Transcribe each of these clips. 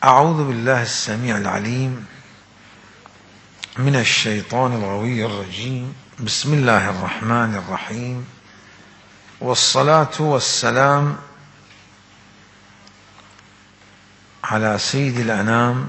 أعوذ بالله السميع العليم من الشيطان الغوي الرجيم. بسم الله الرحمن الرحيم، والصلاة والسلام على سيد الأنام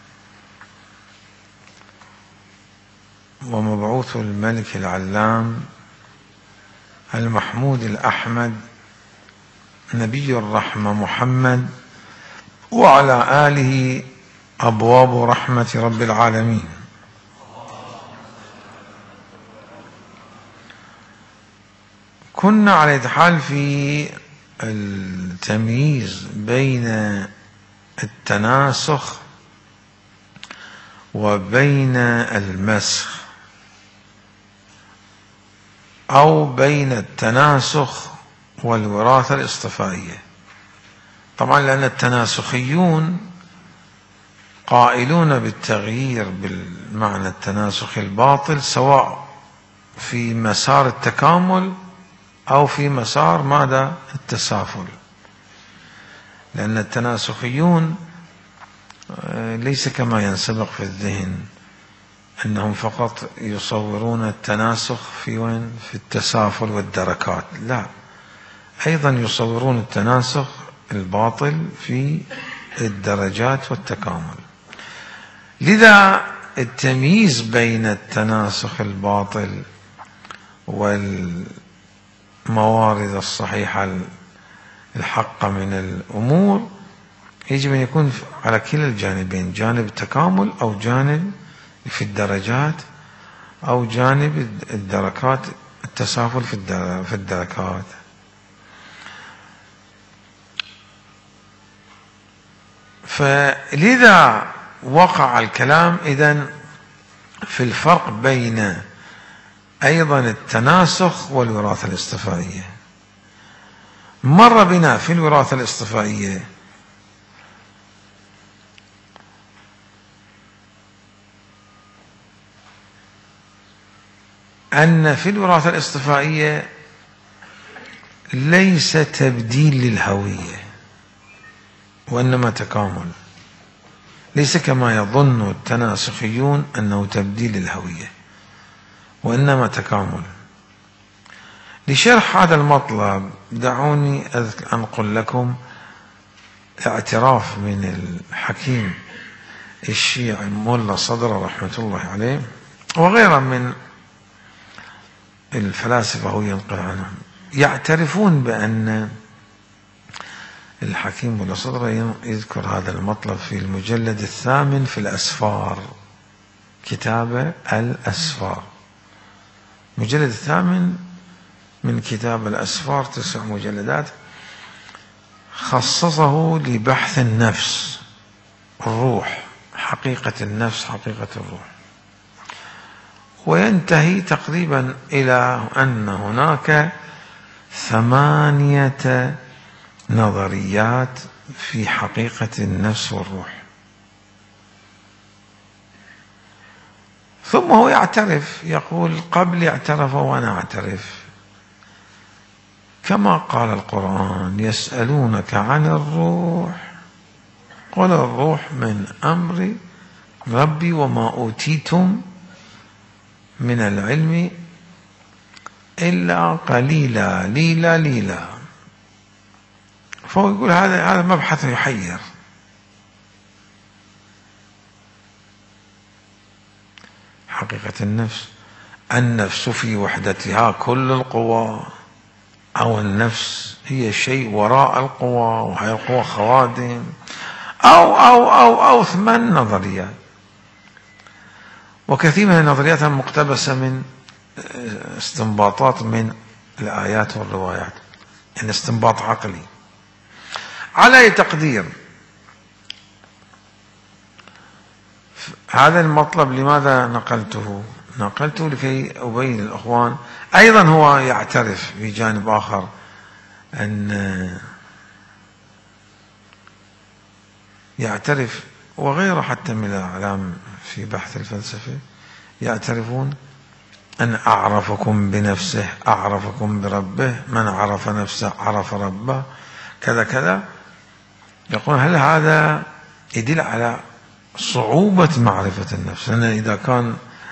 ومبعوث الملك العلام المحمود الأحمد نبي الرحمة محمد، وعلى آله أبواب رحمة رب العالمين. كنا على الحال في التمييز بين التناسخ وبين المسخ، أو بين التناسخ والوراثة الاصطفائية. طبعا لأن التناسخيون قائلون بالتغيير بالمعنى التناسخ الباطل، سواء في مسار التكامل أو في مسار ماذا؟ التسافل. لأن التناسخيون ليس كما ينسبق في الذهن أنهم فقط يصورون التناسخ في وين؟ في التسافل والدركات، لا، أيضا يصورون التناسخ الباطل في الدرجات والتكامل. لذا التمييز بين التناسخ الباطل والموارد الصحيحة الحقة من الأمور يجب أن يكون على كلا الجانبين، جانب التكامل أو جانب في الدرجات أو جانب الدركات، التسافل في الدركات. فلذا وقع الكلام إذن في الفرق بين أيضا التناسخ والوراثة الاصطفائية. مر بنا في الوراثة الاصطفائية أن في الوراثة الاصطفائية ليس تبديل للهوية وإنما تكامل، ليس كما يظن التناسخيون أنه تبديل للهوية، وإنما تكامل. لشرح هذا المطلب دعوني أنقل لكم اعتراف من الحكيم الشيعي ملا صدر رحمة الله عليه وغيره من الفلاسفة هو ينقل عنهم، يعترفون بأن الحكيم ملا صدر يذكر هذا المطلب في المجلد 8 في الأسفار، كتاب الأسفار، مجلد 8 من كتاب الأسفار، 9 مجلدات، خصصه لبحث النفس، الروح، حقيقة النفس، حقيقة الروح، وينتهي تقريبا إلى أن هناك 8 نظريات في حقيقة النفس والروح. ثم هو يعترف، يقول قبل اعترف وأنا أعترف، كما قال القرآن: يسألونك عن الروح قل الروح من أمر ربي وما أوتيتم من العلم إلا قليلا ليلا. فهو يقول هذا مبحث يحير. حقيقة النفس في وحدتها كل القوى، أو النفس هي شيء وراء القوى وهي القوى خوادم، أو 8 نظريات، وكثير من النظريات مقتبسة من استنباطات من الآيات والروايات، يعني استنباط عقلي. على أي تقدير هذا المطلب لماذا نقلته لكي أبين للأخوان. أيضا هو يعترف بجانب آخر أن يعترف، وغيره حتى من الأعلام في بحث الفلسفة يعترفون أن أعرفكم بنفسه أعرفكم بربه، من عرف نفسه عرف ربه، كذا كذا. يقول هل هذا يدل على صعوبة معرفة النفس، لأن إذا كان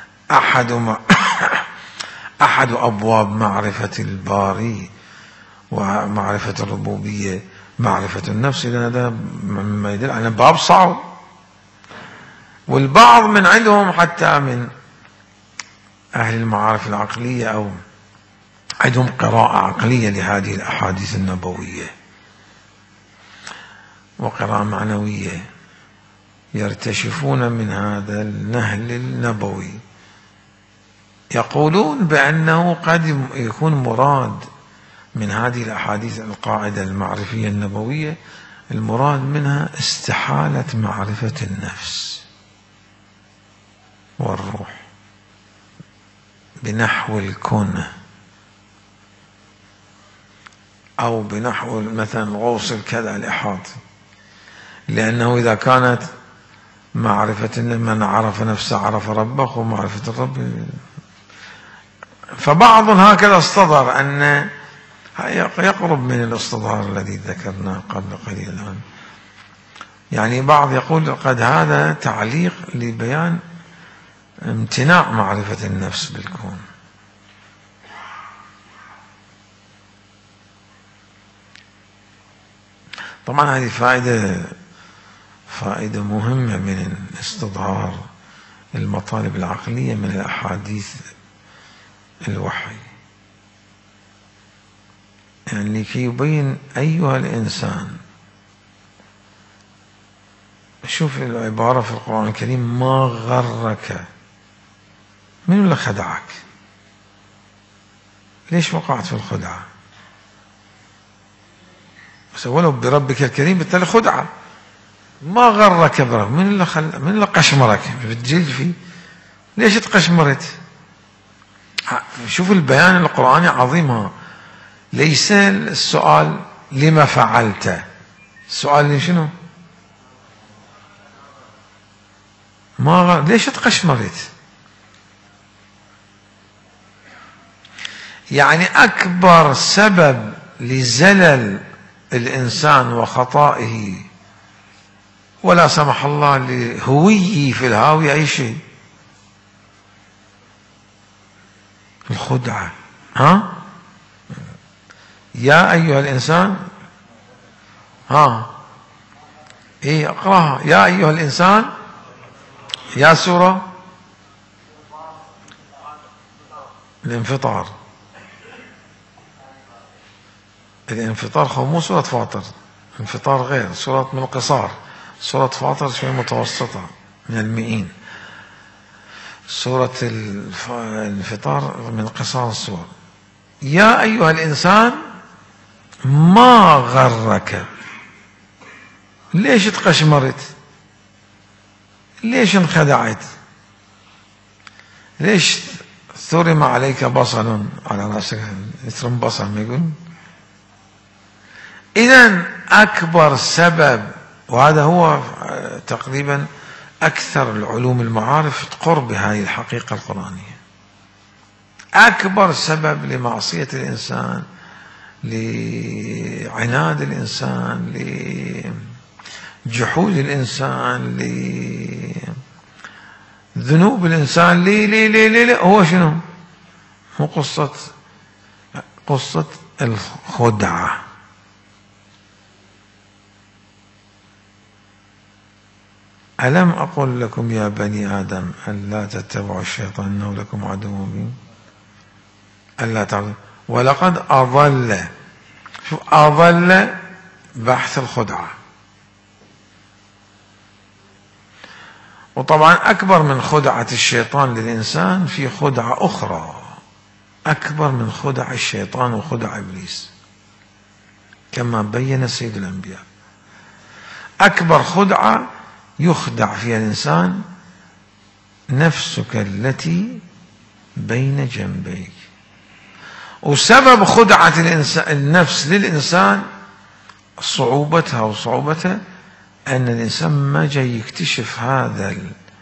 أحد أبواب معرفة الباري ومعرفة الربوبية معرفة النفس، إذا هذا مما يدل على باب صعب. والبعض من عندهم حتى من أهل المعارف العقلية أو عندهم قراءة عقلية لهذه الأحاديث النبوية وقراءة معنوية، يرتشفون من هذا النهل النبوي، يقولون بأنه قد يكون مراد من هذه الأحاديث القاعدة المعرفية النبوية، المراد منها استحالة معرفة النفس والروح بنحو الكون، أو بنحو مثلا غوص الكذا الإحاطة، لأنه إذا كانت معرفة من عرف نفسه عرف ربه، ومعرفة الرب، فبعض هكذا اصطدر أن يقرب من الاصطدار الذي ذكرناه قبل قليل الآن. يعني بعض يقول قد هذا تعليق لبيان امتناع معرفة النفس بالكون. طبعا هذه فائدة مهمة من استظهار المطالب العقلية من الأحاديث الوحي، يعني لكي يبين أيها الإنسان. شوف العبارة في القرآن الكريم: ما غرك، من اللي خدعك؟ ليش وقعت في الخدعة؟ بس ولو بربك الكريم بالتالي خدعة. ما غرك برب، من اللي قشمرك بتجلد فيه؟ ليش تقشمرت؟ شوف البيان القرآني عظيم. ليس السؤال لما فعلت، السؤال شنو؟ ليش تقشمرت؟ يعني أكبر سبب لزلل الإنسان وخطائه ولا سمح الله لهويه في الهاوية أي شيء، الخدعة. يا أيها الإنسان، إيه اقرأها، يا أيها الإنسان، يا سورة الانفطار. الانفطار مو سورة فاطر، انفطار غير، سورة من القصار. سورة فاطر شوية متوسطة من المئين، سورة الانفطار من قصار السور. يا أيها الإنسان ما غرك، ليش تقشمرت؟ ليش انخدعت؟ ليش ثرم عليك بصل على رأسك؟ يثرم بصل ما يقول. إذن أكبر سبب، وهذا هو تقريبا أكثر العلوم المعارف قرب هذه الحقيقة القرآنية، أكبر سبب لمعصية الإنسان، لعناد الإنسان، لجحود الإنسان، لذنوب الإنسان، لي هو شنو؟ هو قصة الخدعة. ألم أقل لكم يا بني آدم ألا تتبعوا الشيطان إنه لكم عدو مبين، ألا تعبدوا ولقد أضل. شوف، أضل بحث الخدعة. وطبعا أكبر من خدعة الشيطان للإنسان في خدعة أخرى أكبر من خدع الشيطان وخدع إبليس، كما بين سيد الأنبياء. أكبر خدعة يخدع فيها الإنسان نفسك التي بين جنبيك. وسبب خدعة النفس للإنسان صعوبتها وصعوبتها أن الإنسان ما جاي يكتشف هذا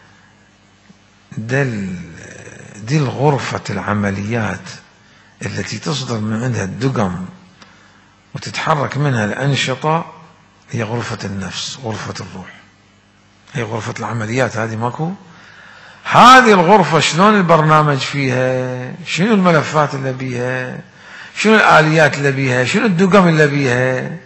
دي الغرفة العمليات التي تصدر من عندها الدقم وتتحرك منها الأنشطة، هي غرفة النفس، غرفة الروح. هي غرفة العمليات هذه ماكو. هذه الغرفة شلون البرنامج فيها، شنو الملفات اللي بيها، شنو الآليات اللي بيها، شنو الدقم اللي بيها.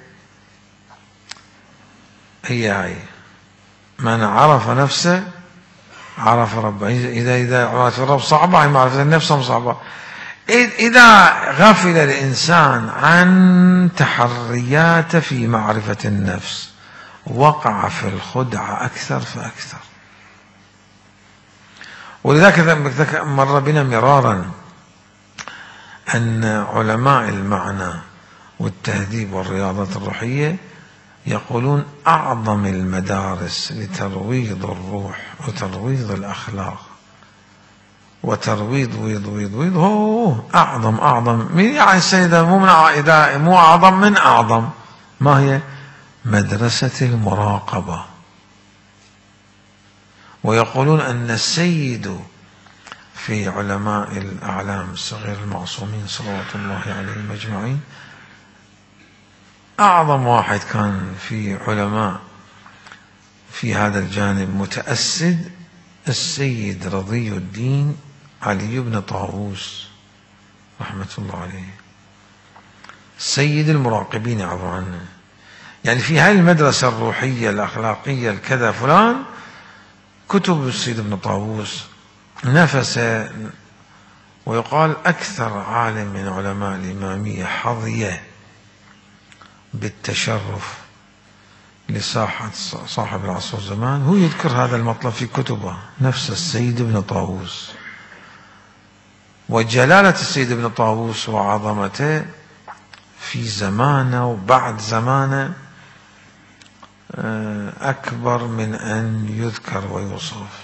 هي هاي من عرف نفسه عرف ربه. إذا عرفت الرب صعبة، هي معرفة النفس صعبة. إذا غفل الإنسان عن تحرياته في معرفة النفس وقع في الخدعة أكثر فأكثر. ولذلك مر بنا مرارا أن علماء المعنى والتهذيب والرياضات الروحية يقولون أعظم المدارس لترويض الروح وترويض الأخلاق وترويض ويض هو أعظم من يعني السيدة مو أعظم من أعظم. ما هي؟ مدرسة المراقبة. ويقولون أن السيد في علماء الأعلام الصغير المعصومين صلوات الله عليهم أجمعين أعظم واحد كان في علماء في هذا الجانب متأسد السيد رضي الدين علي بن طاووس رحمة الله عليه، سيد المراقبين يعبر عنه. يعني في هذه المدرسة الروحية الأخلاقية الكذا فلان كتب السيد ابن طاووس نفس. ويقال أكثر عالم من علماء الإمامية حظي بالتشرف لساحة صاحب العصر والزمان هو يذكر هذا المطلب في كتبه، نفس السيد ابن طاووس. وجلالة السيد ابن طاووس وعظمته في زمانه وبعد زمانه أكبر من أن يذكر ويوصف.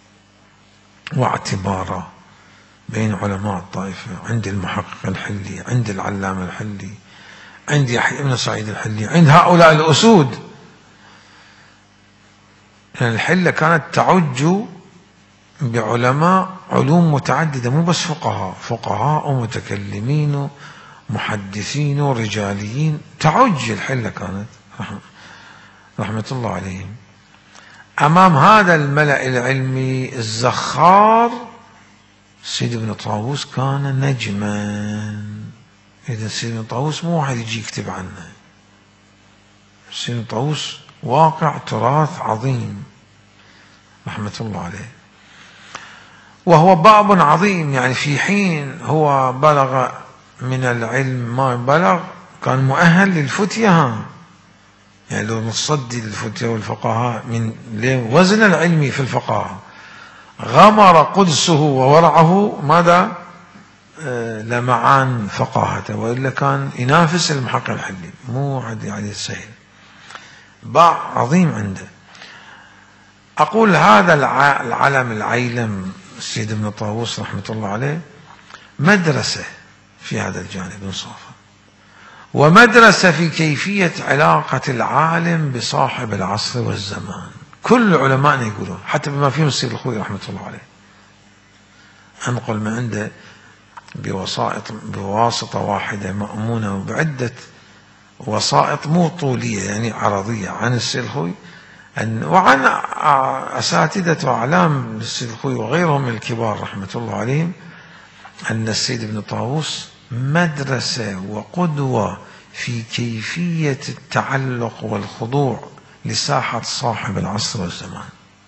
واعتباره بين علماء الطائفة، عند المحقق الحلي، عند العلامة الحلي، عند يحيى بن سعيد الحلي، عند هؤلاء الأسود. يعني الحلة كانت تعج بعلماء علوم متعددة، مو بس فقهاء ومتكلمين ومحدثين ورجاليين، تعج الحلة كانت رحمة الله عليهم. أمام هذا الملأ العلمي الزخار السيد ابن طاووس كان نجما. إذا السيد ابن طاووس مو واحد يجي يكتب عنه، السيد ابن طاووس واقع تراث عظيم رحمة الله عليه. وهو باب عظيم، يعني في حين هو بلغ من العلم ما بلغ كان مؤهل للفتية. يعني لو نصدي للفتية والفقهاء من وزن العلمي في الفقهاء غمر قدسه وورعه ماذا؟ لمعان فقاهته، وإلا كان ينافس المحقق الحلي، مو عدي عليه السهل. باع عظيم عنده. أقول هذا العلم العيلم السيد ابن طاووس رحمة الله عليه مدرسة في هذا الجانب انصافا، ومدرسة في كيفية علاقة العالم بصاحب العصر والزمان. كل علماءنا يقولون، حتى بما فيهم السيد الخوي رحمة الله عليه، أنقل ما عنده بواسطة واحدة مأمونة وبعدة وسائط مو طولية يعني عرضية عن السيد الخوي وعن أساتذة وأعلام السيد الخوي وغيرهم من الكبار رحمة الله عليهم، أن السيد ابن طاووس مدرسة وقدوة في كيفية التعلق والخضوع لساحة صاحب العصر والزمان.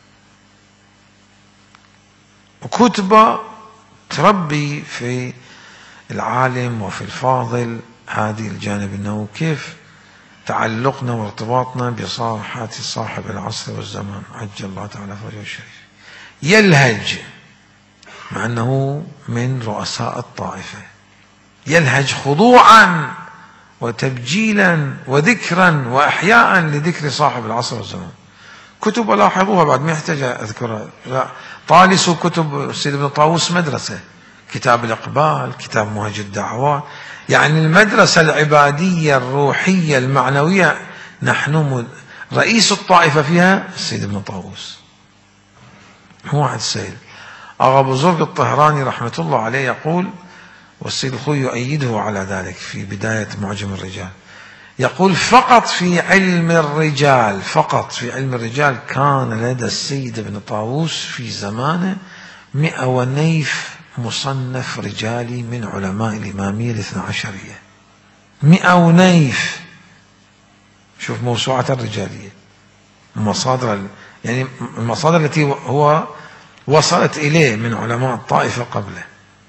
وكتبة تربي في العالم وفي الفاضل هذه الجانب، أنه كيف تعلقنا وارتباطنا بصاحة صاحب العصر والزمان عجل الله تعالى فرجه الشريف. يلهج مع أنه من رؤساء الطائفة، يلهج خضوعا وتبجيلا وذكرا وإحياء لذكر صاحب العصر والزمان. كتب لاحظوها بعد ما يحتاج أذكرها، طالسوا كتب السيد ابن طاووس مدرسة، كتاب الإقبال، كتاب منهج الدعوات، يعني المدرسة العبادية الروحية المعنوية نحن رئيس الطائفة فيها السيد ابن طاووس، هو واحد السيد. أغا بزرق الطهراني رحمة الله عليه يقول، والسيد الخوي يؤيده على ذلك في بداية معجم الرجال، يقول فقط في علم الرجال، فقط في علم الرجال كان لدى السيد ابن طاووس في زمانه 100 مصنف رجالي من علماء الإمامية الاثنى عشرية. 100. شوف موسوعة الرجالية، مصادر يعني المصادر التي هو وصلت إليه من علماء الطائفة قبله.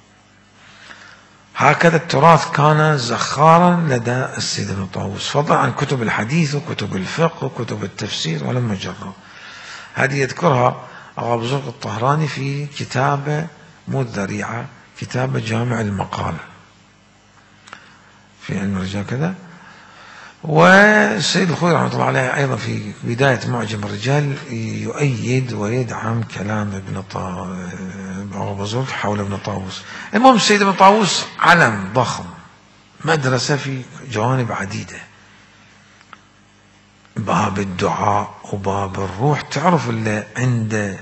هكذا التراث كان زخارا لدى السيد ابن طاووس، فضلا عن كتب الحديث وكتب الفقه وكتب التفسير ولما جرى. هذه يذكرها أبو بزرق الطهراني في كتابه مو الذريعة، كتابه جامع المقال في علم الرجال كذا. والسيد الخوئي رحمه الله عليه أيضا في بداية معجم الرجال يؤيد ويدعم كلام أبو بزرق حول ابن طاووس. المهم السيد ابن طاووس علم ضخم، مدرسة في جوانب عديدة، باب الدعاء وباب الروح. تعرف اللي عنده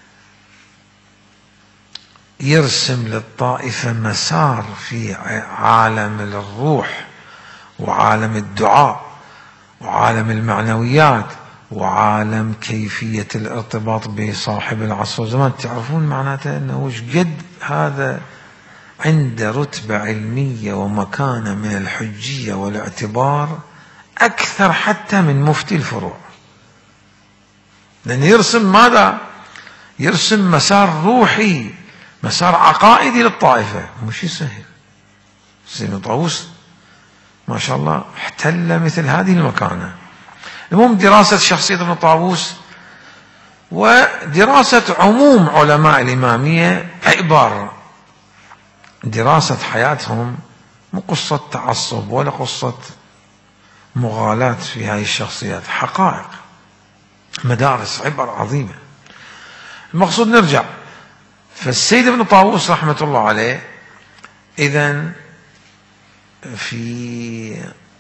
يرسم للطائفة مسار في عالم الروح وعالم الدعاء وعالم المعنويات وعالم كيفية الارتباط بصاحب العصر والزمان. تعرفون معناته أنه وش قد هذا عنده رتبة علمية ومكانة من الحجية والاعتبار أكثر حتى من مفتي الفروع، لأن يرسم ماذا؟ يرسم مسار روحي، مسار عقائدي للطائفة، مش سهل. سيد ابن طاووس ما شاء الله احتل مثل هذه المكانة. المهم دراسة شخصية ابن طاووس ودراسة عموم علماء الإمامية عبارة دراسة حياتهم، مو قصة تعصب ولا قصة مغالاة في هذه الشخصيات، حقائق، مدارس، عبر عظيمة. المقصود نرجع، فالسيد ابن طاووس رحمة الله عليه إذن في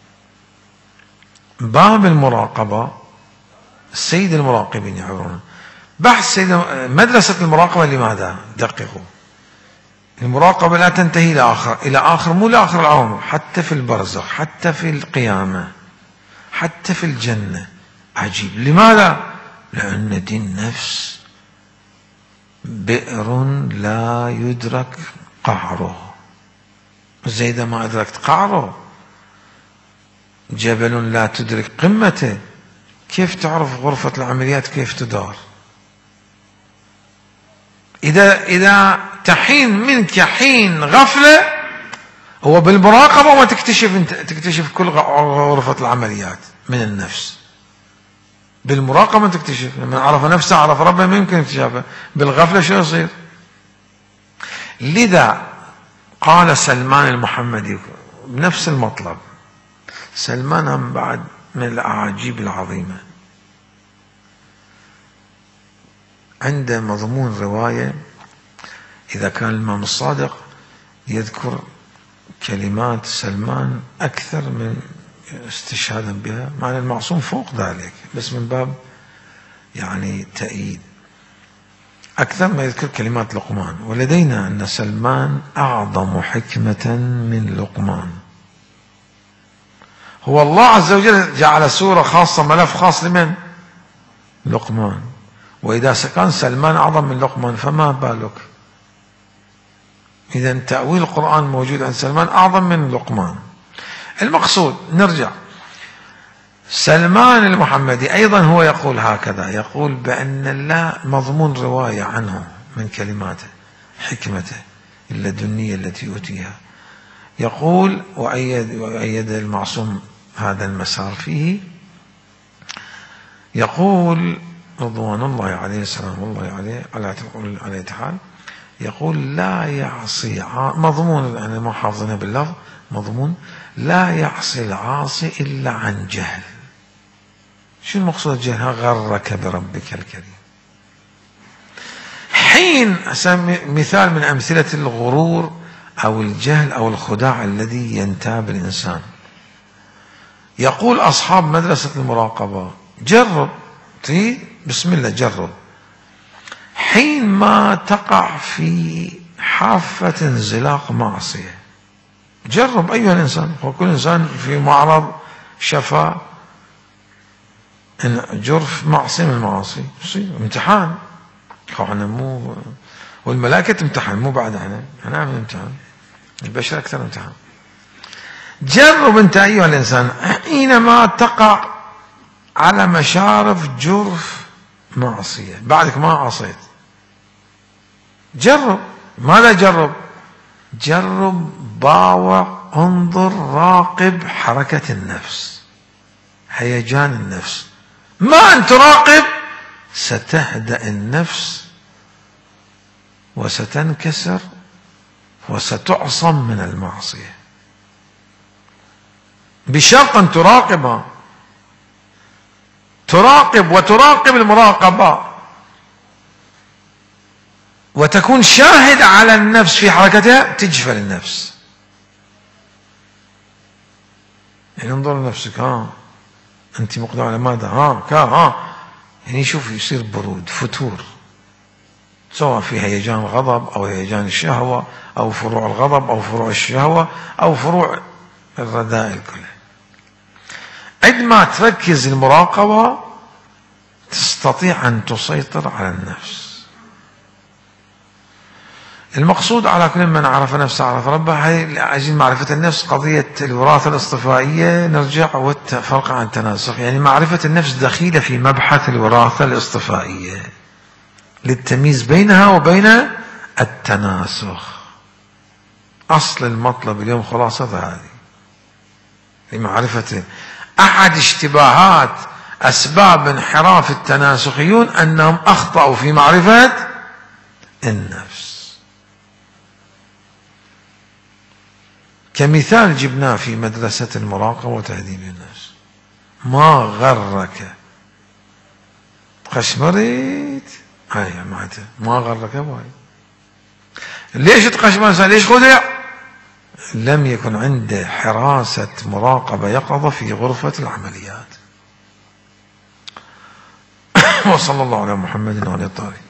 باب المراقبة، السيد المراقبين يعبرون بحث مدرسة المراقبة. لماذا؟ دققوا، المراقبة لا تنتهي إلى آخر مو لآخر العمر، حتى في البرزخ، حتى في القيامة، حتى في الجنة. عجيب. لماذا؟ لأن دي النفس بئر لا يدرك قعره، زي إذا ما أدركت قعره، جبل لا تدرك قمته، كيف تعرف غرفة العمليات كيف تدار؟ إذا تحين منك حين غفلة، هو بالمراقبة ما تكتشف كل غرفة العمليات من النفس. بالمراقبة تكتشف، لما عرف نفسه عرف ربه، ما يمكن اكتشافه. بالغفلة شو يصير؟ لذا قال سلمان المحمدي بنفس المطلب. سلمان هم بعد من الأعاجيب العظيمة، عنده مضمون رواية إذا كان الإمام الصادق يذكر كلمات سلمان أكثر من استشهادا بها، مع أن المعصوم فوق ذلك، بس من باب يعني تأييد أكثر ما يذكر كلمات لقمان. ولدينا أن سلمان أعظم حكمة من لقمان. هو الله عز وجل جعل سورة خاصة، ملف خاص لمن؟ لقمان. وإذا كان سلمان أعظم من لقمان فما بالك؟ إذا تأويل القرآن موجود عند سلمان أعظم من لقمان. المقصود نرجع، سلمان المحمدي أيضا هو يقول هكذا، يقول بأن الله مضمون رواية عنه من كلماته، حكمته اللدنية التي يؤتيها. يقول وأيد المعصوم هذا المسار فيه، يقول رضوان الله عليه سلام الله عليه على تعالى، يقول لا يعصي مضمون، يعني ما حافظنا باللفظ، مضمون لا يعصي العاصي إلا عن جهل. شو المقصود الجهل؟ غرك بربك الكريم. حين مثال من أمثلة الغرور أو الجهل أو الخداع الذي ينتاب الإنسان. يقول أصحاب مدرسة المراقبة جرب، بسم الله جرب، حين ما تقع في حافة انزلاق معصية، جرب أيها الإنسان، وكل إنسان في معرض شفا إن جرف معصية من المعاصي، يصير امتحان. احنا مو، والملائكة تمتحن، مو بعد احنا نعمل امتحان، البشر أكثر امتحان. جرب أنت أيها الإنسان حينما تقع على مشارف جرف معصية، بعدك ما عصيت، جرب. ماذا جرب؟ جرب، باوع، انظر، راقب حركة النفس، هيجان النفس. ما أن تراقب ستهدأ النفس وستنكسر وستعصم من المعصية، بشرط أن تراقبها، تراقب وتراقب المراقبة، وتكون شاهد على النفس في حركتها، تجفل النفس. يعني انظر لنفسك، أنت مقدر على ماذا؟ يعني شوف، يصير برود، فتور، سواء في هيجان الغضب أو هيجان الشهوة أو فروع الغضب أو فروع الشهوة أو فروع الرذائل كلها. عندما تركز المراقبة تستطيع أن تسيطر على النفس. المقصود على كل من عرف نفسه عرف ربه. عايزين معرفة النفس قضية الوراثة الاصطفائية، نرجع والفرق عن التناسخ. يعني معرفة النفس دخيلة في مبحث الوراثة الاصطفائية للتمييز بينها وبين التناسخ. أصل المطلب اليوم خلاصة هذه لمعرفة أحد اشتباهات أسباب انحراف التناسخيون أنهم أخطأوا في معرفة النفس. كمثال جبناه في مدرسة المراقبة وتهذيب النفس. ما غرك قشمرت، هاي معناتها ما غرك باي. ليش تقشمر؟ ليش خدع؟ لم يكن عنده حراسة مراقبة يقظة في غرفة العمليات. وصلى الله على محمد وعلى آله الطاهرين.